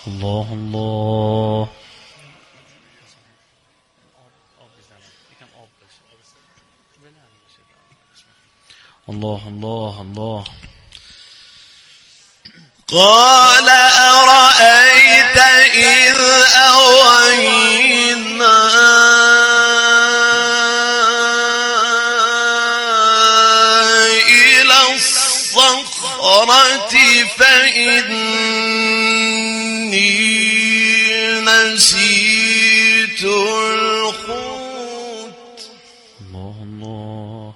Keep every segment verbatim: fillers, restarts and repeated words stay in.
الله الله الله الله الله. قال أرأيت إذ أوينا إلى الصخرة فإني نسيت الحوت. الله الله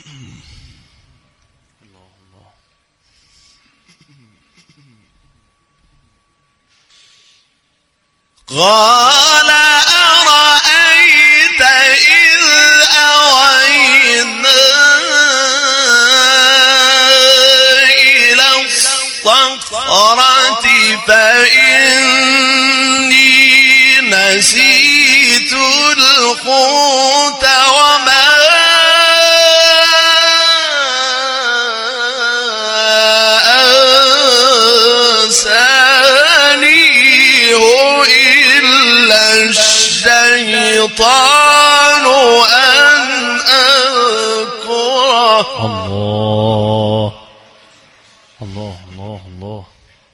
قال أرأيت إذ أوينا إلى الصخرة فإني نسيت الحوت وما الشيطان أن أذكره. الله الله الله الله.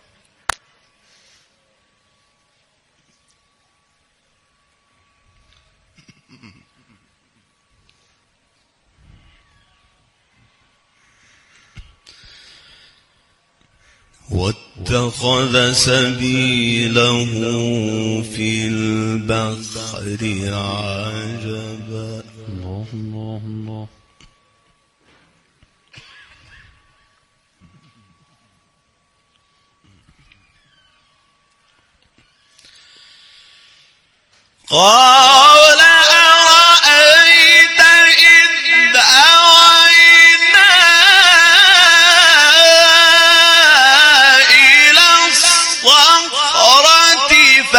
واتخذ سبيله في البحر عجبا. الله الله الله. قال أرأيت إذ أوينا إلى الصخرة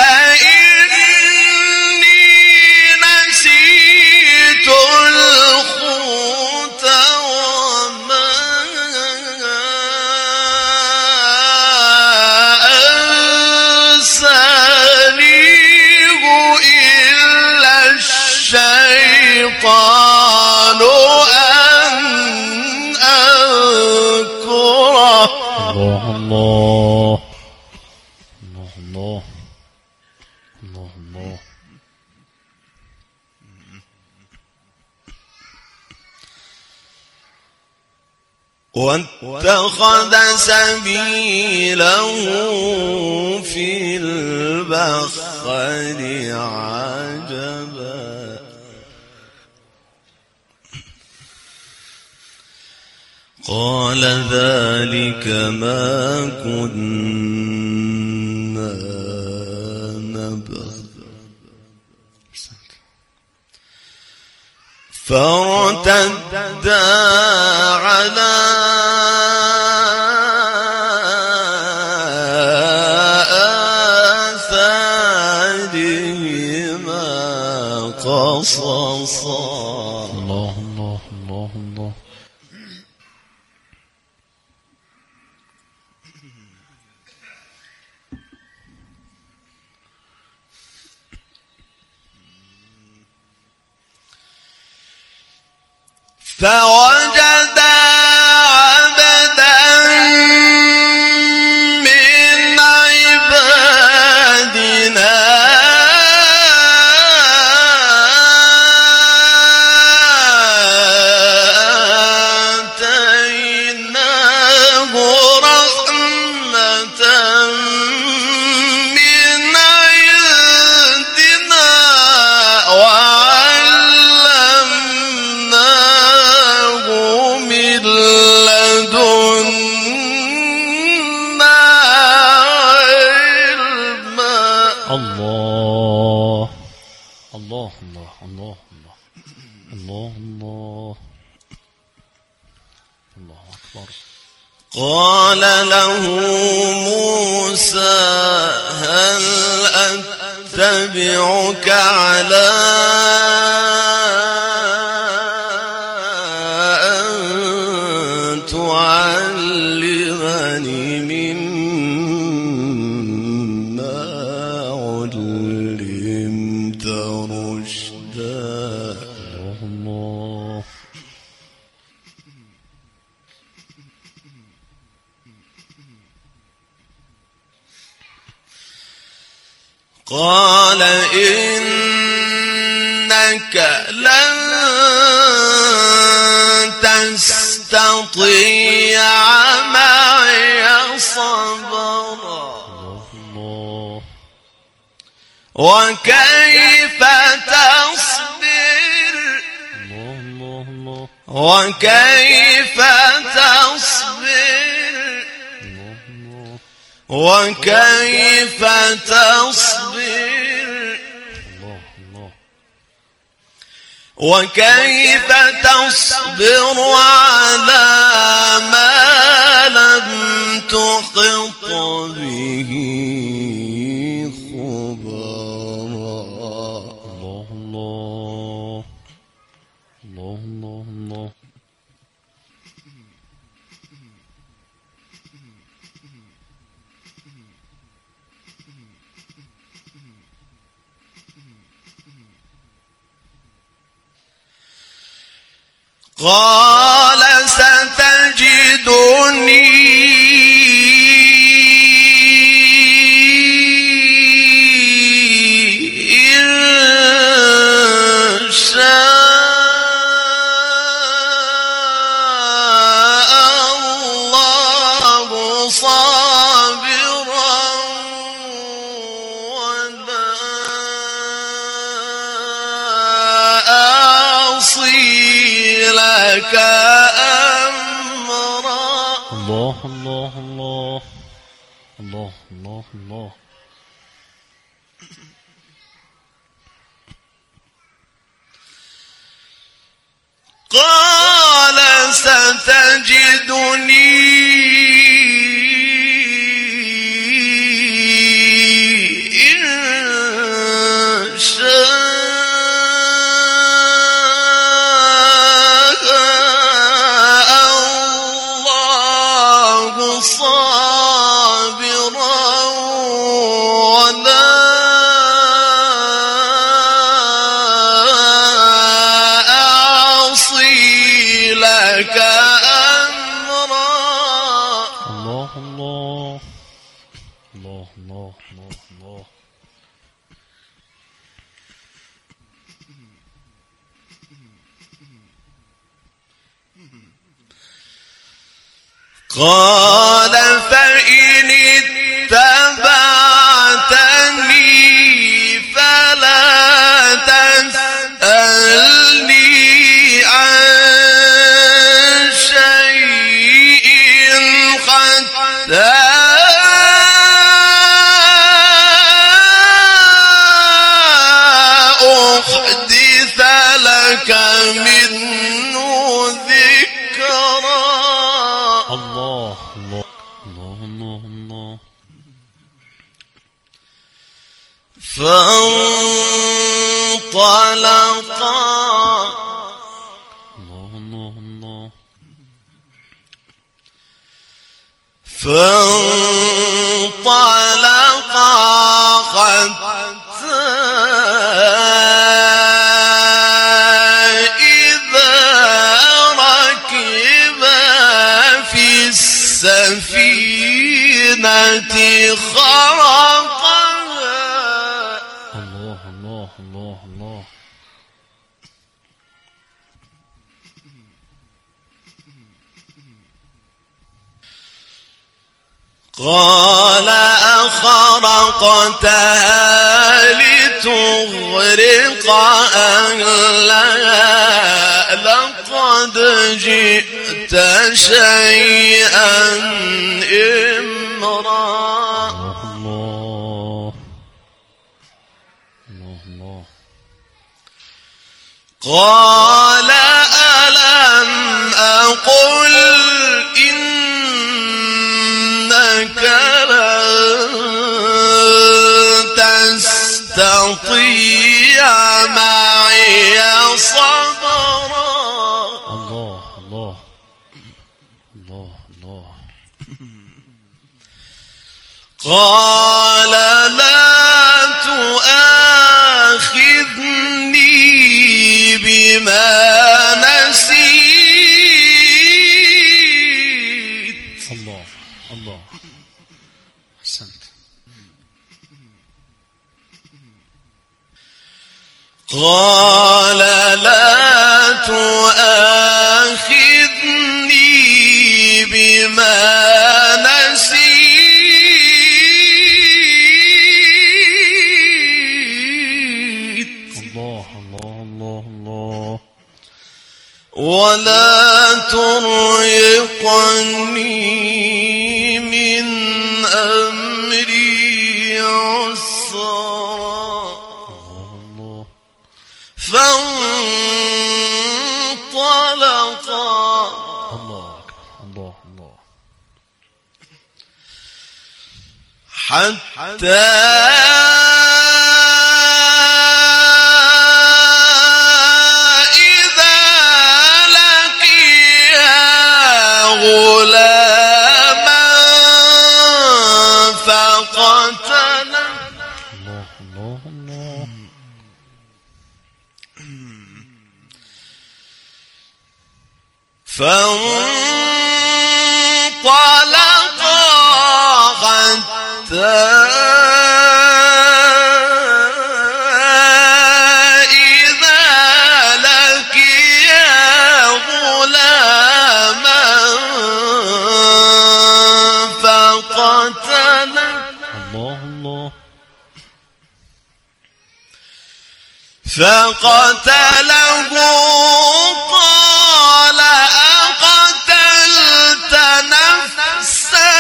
فإني نسيت الحوت وما أنسانيه إلا الشيطان أن أذكره. الله الله الله الله الله الله. واتخذ سبيله في البحر عجبا. قال ذلك ما كنا نبغي فارتدا على آثارهما قصصا. الله الله الله الله. فوجد عبدا من عبادنا آتيناه رحمة من عندنا وعلمناه من لدنا علما. الله الله الله الله الله الله الله أكبر. قال له موسى هل أتبعك على أن تعلمني مما قال إنك لن تستطيع معي صبرا وكيف تصبر وكيف تصبر وكيف تصبر وكيف تصبر على ما لم تحط به خبرا. الله الله الله الله الله. قال ستجدني إن شاء الله صابرا ولا أعصي لك أمرا. الله الله الله الله الله الله. قال ستجدني إن شاء الله صابرا ولا أعصي لك أمرا. الله الله الله الله الله الله. قال فإن اتبعتني فلا تسألني عن شيء حتى أحدث لك منه ذكرا. الله الله الله الله الله. فانطلقا الله الله الله. فانطلقا حتى إذا ركبا في السفينة خرقها. الله الله الله الله. قال أخرقتها لتغرق أهلها لقد جئت شيئا إمرا. الله الله الله. قال ألم أقل إنك لن تستطيع معي صبرا. الله الله الله الله. قال لا تؤاخذني بما نسيت. الله الله. أحسنت. قال لا تؤاخذني بما نسيت الله الله الله الله ولا ترهقني من أمري عسرا فانطلقا الله الله الله حتى إذا لقيا غلاما فقتله الله الله الله فانطلقا حتى إذا لقيا غلاما فقتله الله الله فقتله قال أقتلت نفسا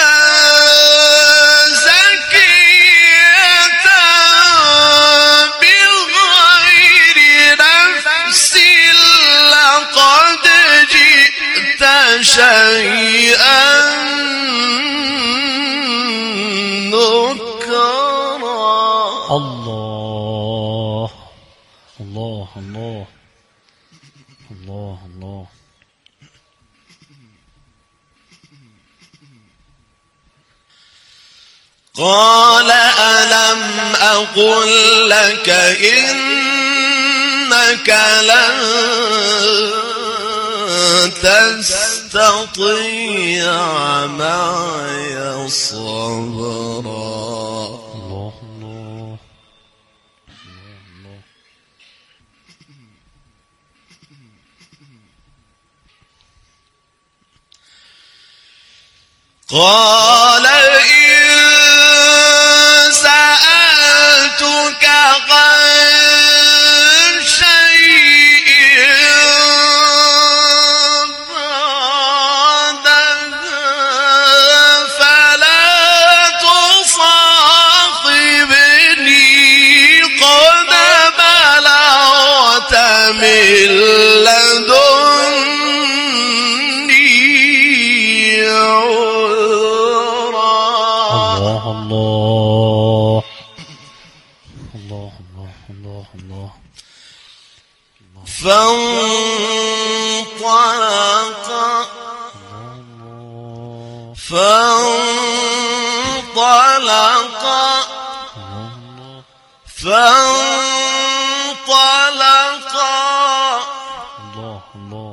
زكية بغير نفس لقد جئت شيئا نكرا الله الله الله الله الله قال ألم أقل لك إنك لن تستطيع معي صبرا الله الله الله قال إن سألتك عن شيء بعدها فلا تصاحبني قد بلغت من لدني عذرا الله الله الله الله الله فانطلقا الله فانطلقا الله فانطلقا الله الله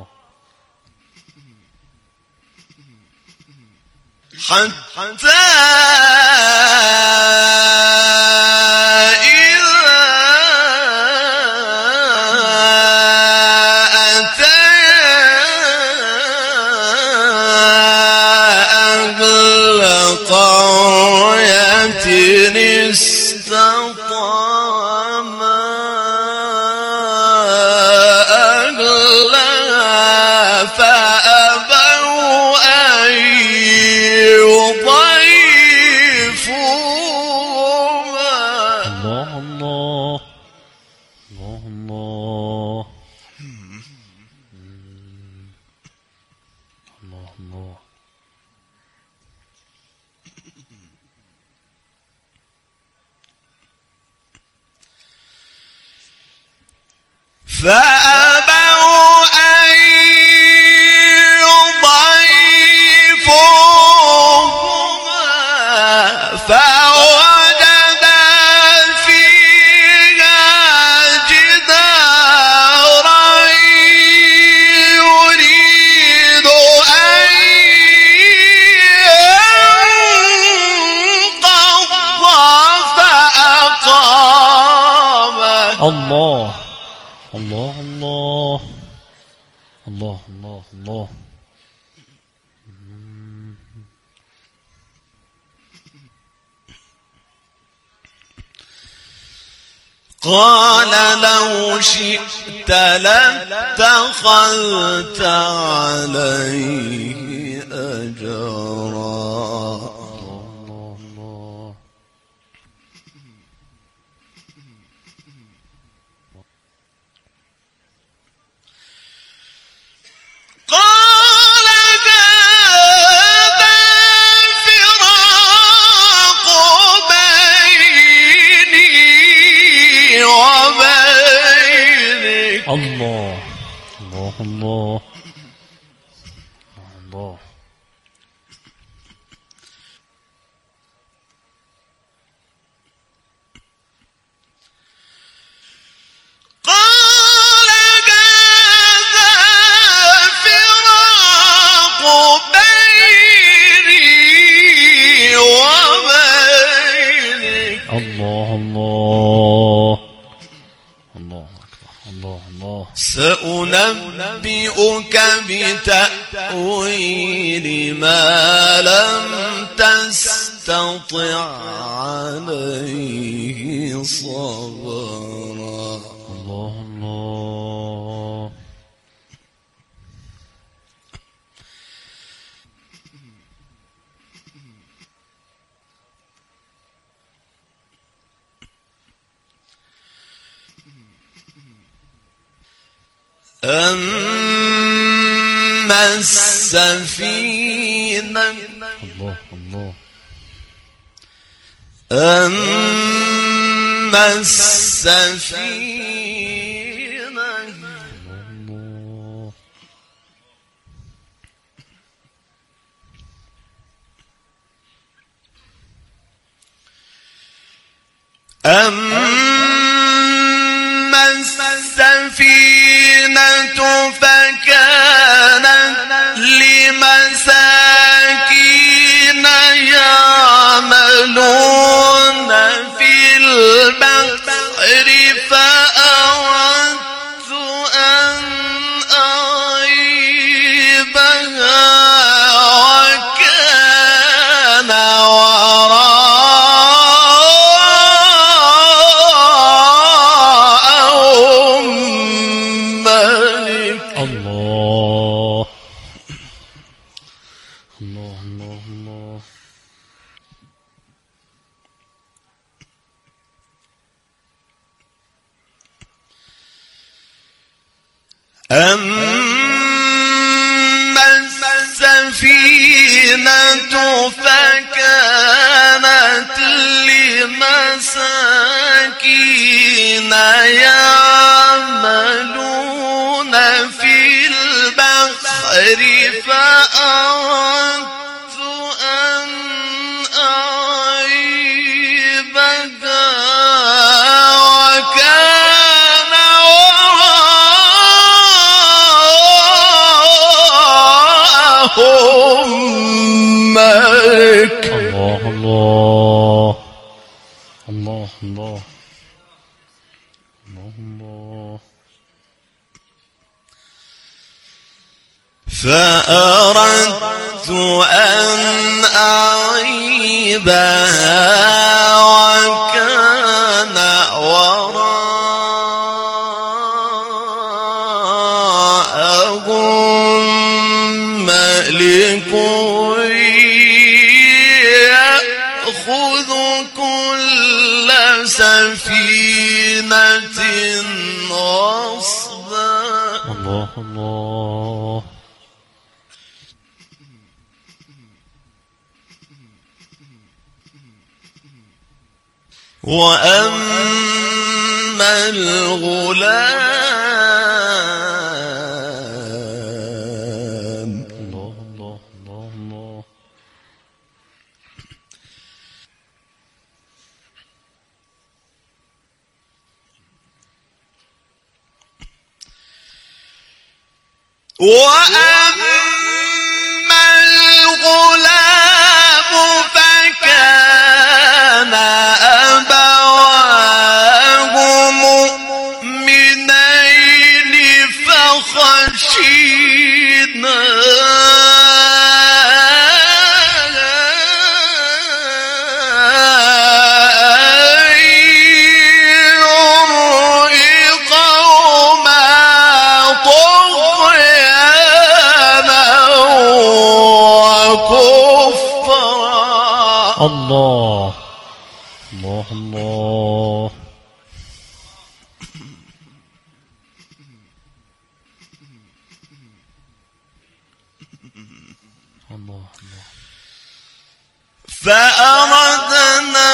حتى إذا أتيا أهل قرية استطعما أهلها فأبوا أن يضيفوهما الله الله الله الله الله الله فأبوا أن يضيفوهما فوجدا فيها جدارا يريد أن ينقض فأقامه الله قال لو شئت لاتخذت عليه أجرا. قال هذا فراق بيني وبينك. الله الله الله الله. قال هذا فراق بيني وبينك. الله الله الله أكبر. الله الله. سأنبئك بتأويل ما لم تستطع عليه صبرا. الله الله. أما السفينة الله الله. أما السفينة الله. أما السفينة فكانت لمساكين يعملون في البحر فأردت أن أعيبها وكان وراءهم ملك. الله الله الله الله. أما السفينة فكانت لمساكين يعملون في البحر فأردت أن أعيبها وكان وراءهم ملك. الله الله الله الله الله الله. فأردت أن أعيبها وكان وراءهم ملك يأخذ كل سفينة غصبا. الله الله. وأما الغلام الله الله الله الله. وأما الغلام فكان أبواه مؤمنين فخشينا أن الله الله الله الله الله. فأردنا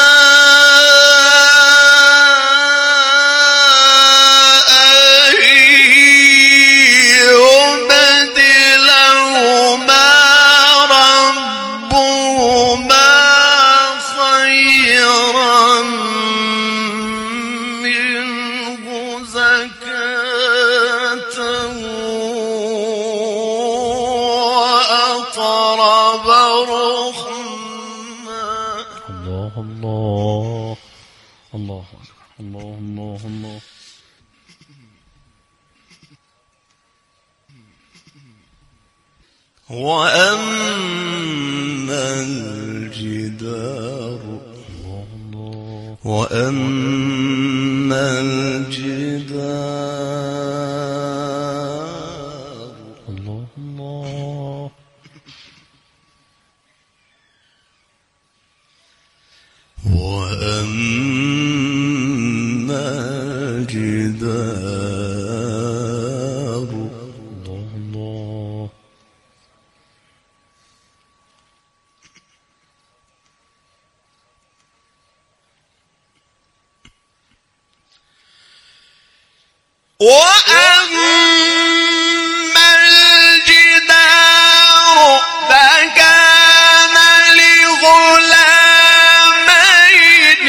الله الله الله الله الله. وأما الجدار وأما الجدار الله الله. وأما الجدار الله الله. وأما الجدار فكان لغلامين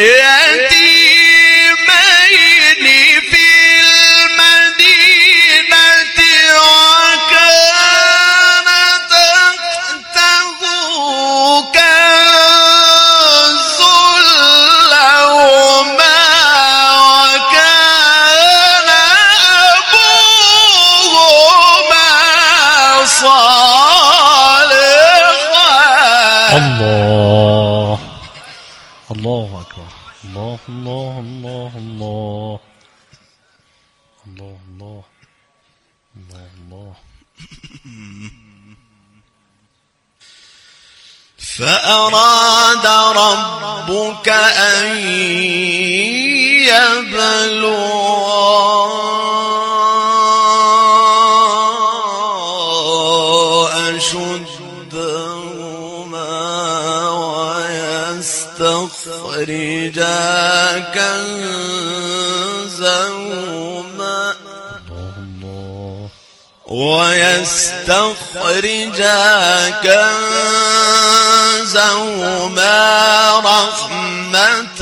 يتيمين في المدينة وكان تحته كنز لهما وكان أبوهما صالحا. الله الله أكبر. الله الله الله الله الله الله الله الله. فأراد ربك أن يبلغا أشدهما ويستخرجا كنزهما ويستخرجا كنزهما رحمة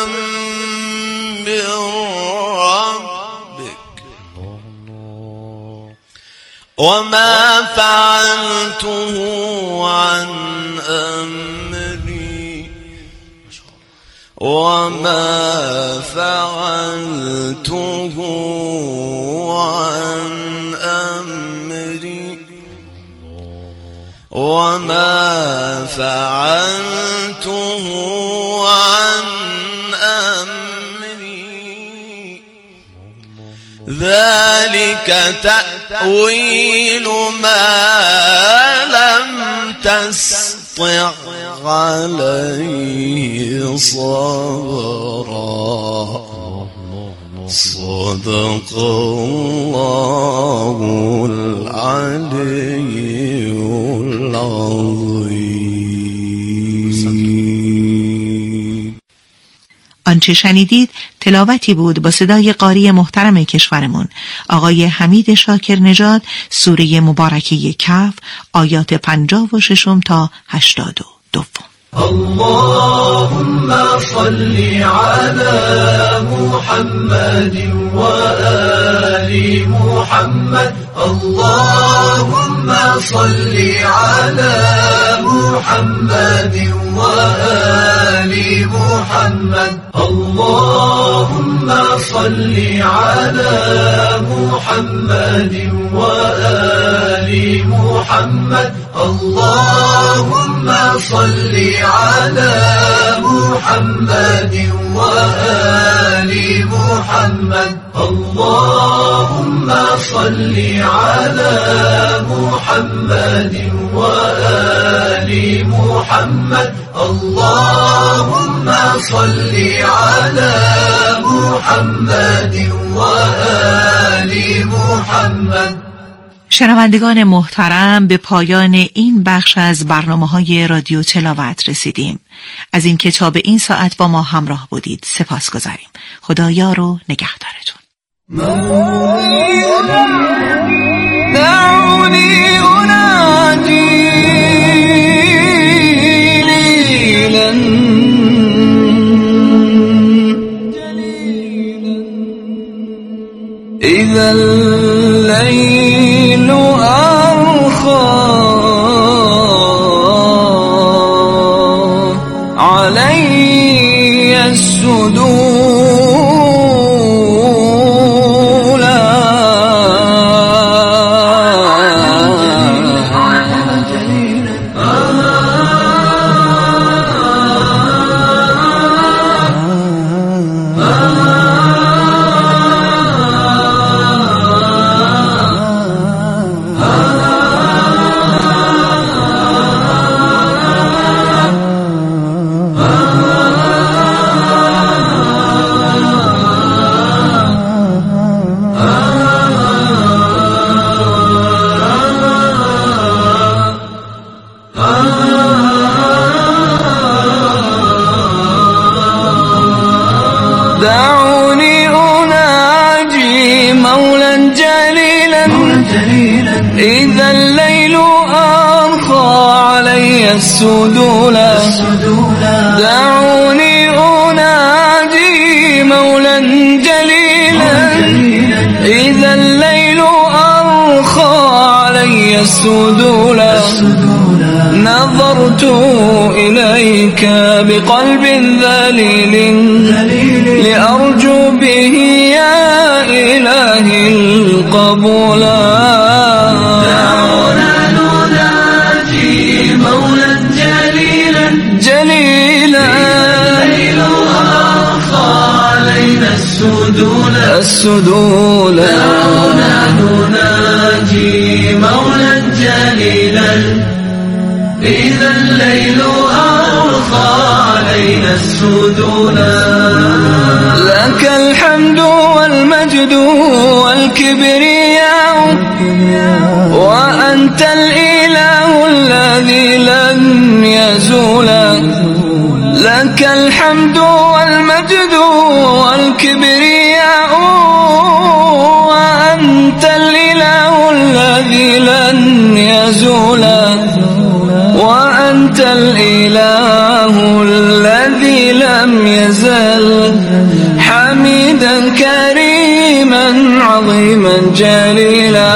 من ربك وما فعلته عن أمري وما فعلته عن أمري وما فعلته عن أمري ذلك تأويل ما لم تستطع عليه صبرا. صدق الله العلي العظيم. آنچه شنیدید تلاوتی بود با صدای قاری محترم کشورمون آقای حمید شاکر نژاد، سوره مبارکه کهف، آیات پنجاه و ششم تا هشتاد و دوم. اللهم صل على محمد وآل محمد. اللهم صل على محمد وآل محمد. اللهم صل على محمد وآل محمد. اللهم صل على محمد وآل محمد. اللهم صل على محمد وآل وآل محمد. اللهم صل على محمد وآل محمد. شنوندگان محترم، به پایان این بخش از برنامه‌های رادیو تلاوت رسیدیم. از این کتاب این ساعت با ما همراه بودید سپاس گذاریم. خدا یار و نگهدارتون. دعوني أناجي ليلا إذا الليل أرخى علي السدول دعوني أناجي مولا جليلا إذا الليل أرخى علي السدولا. دعوني أناجي مولا جليلا إذا الليل أرخى علي السدولا. نظرت إليك بقلب ذليل لأرجو به يا إلهي القبولا. دعونا نناجي مولا جليلا جليلا الليل أرخى علينا السدولا. السدولا دعونا نناجي مولا جليلا إذا الليل أرخى علينا السدولا. لك الحمد والمجد والكبرياء وأنت الإله الذي لن يزول. لك الحمد والمجد والكبرياء وأنت الإله الذي لن يزول. وأنت الإله الذي لم يزل حميدا كريما عظيما جليلا.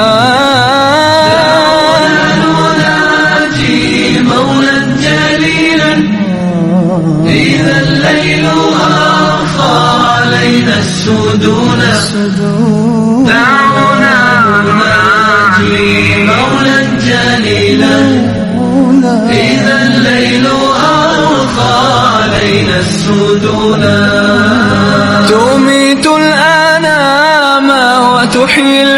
نناجي مولا جليلا إذا الليل أرخى علينا السدولا. دعونا نناجي مولا جليلا إذا الليل أرخى علينا السدولا. تميت الأنام وتحيي